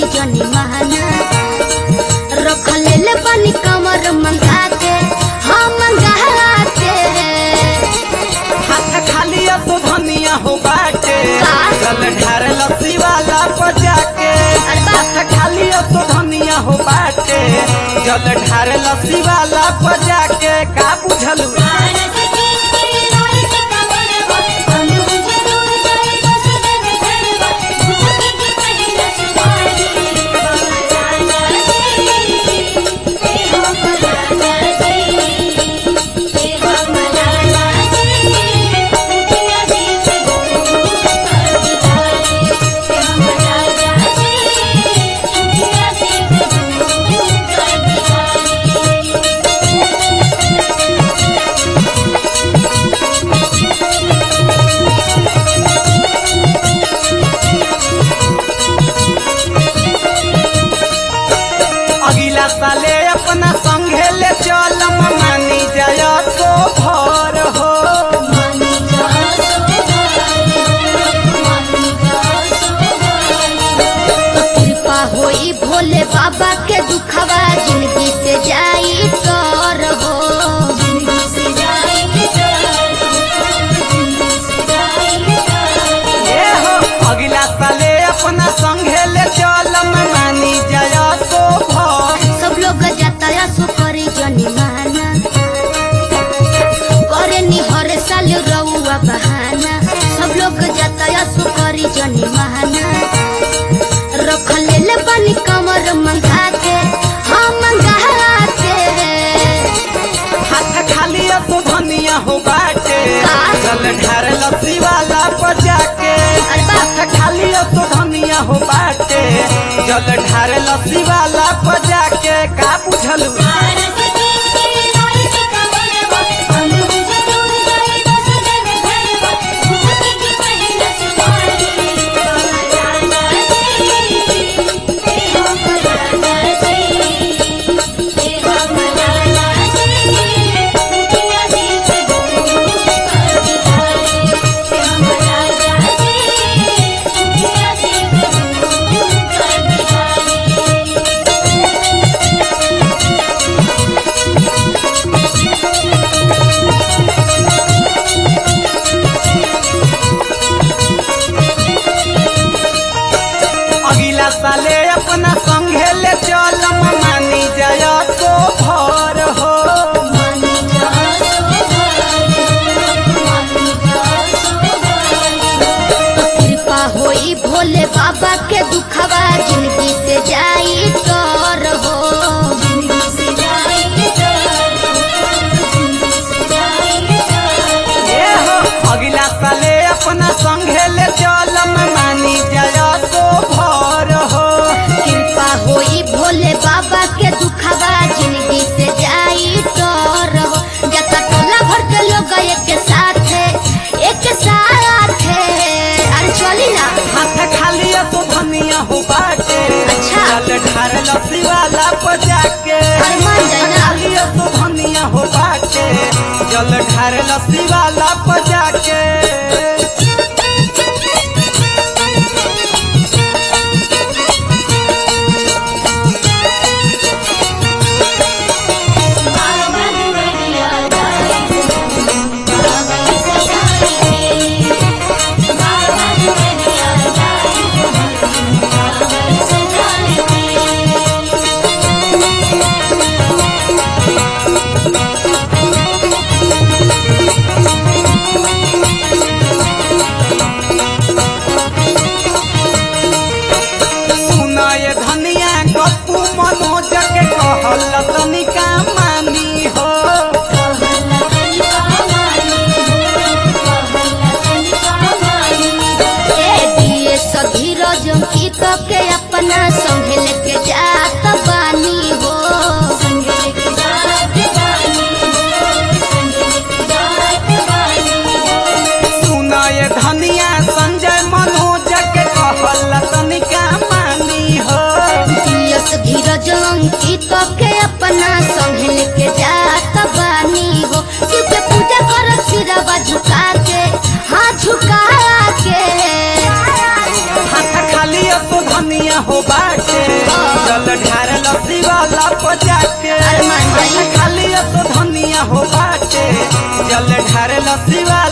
करी जनी महाना रख ले बनी कमर मंगा के हम मंगा के हाथ खाली तो धनिया हो बाटे का? चल ढार लस्सी वाला बजा के हाथ खाली तो धनिया हो बाटे जल ढार लस्सी वाला बजा के का बुझलू अगला साले अपना संगे ले चलम मानी जाय तो भर हो कृपा होई भोले बाबा के दुखवा जिंदगी से जाई तर हो ए हो अगला साले अपना संगे ले चलम मानी जाय तो भर सब लोग जाता सो करी जनी माना करे नी हर साल रउआ बहाना सब लोग जाता सो करी जनी माना रख ले बनी कमर मंगा के हम मंगा के हाथ खाली तो धनिया हो बाटे का? चल ढार लस्सी वाला बजा के अरे बा- हाथ खाली तो धनिया हो बाटे जल ढार लस्सी वाला बजा के का बुझलू अगला साले अपना संगे ले चलम मानी जाय तो भर हो कृपा होई भोले बाबा के दुखवा जिंदगी से जाई तर हो ए हो अगला साले अपना संगे ले चलम मानी जाय तो भर हो कृपा होई भोले बाबा के दुखवा जिंदगी से जाई तर हो जता टोला भर के लोग एक साथ अरे चली ना हाथ खाली तो धनिया हो बाटे अच्छा। चल ढार लस्सी वाला बजा के अरे मान जाए ना। खाली तो धनिया हो बाटे जल ढार लस्सी वाला बजा के तनिका मानी हो धीरज के अपना संग लेके जात बानी हो सुनाए धनिया संजय मनोज के कहल तनिका मानी हो धीरज के अपना संग लेके जात बानी हो शिव के पूजा कर सिरवा झुका के हाथ झुका के हाथ खाली तो धनिया हो बाटे जल ढारल शिवाला पजा के अरे मान जाई। खाली असो धनिया हो बाटे जल ढारल शिवाला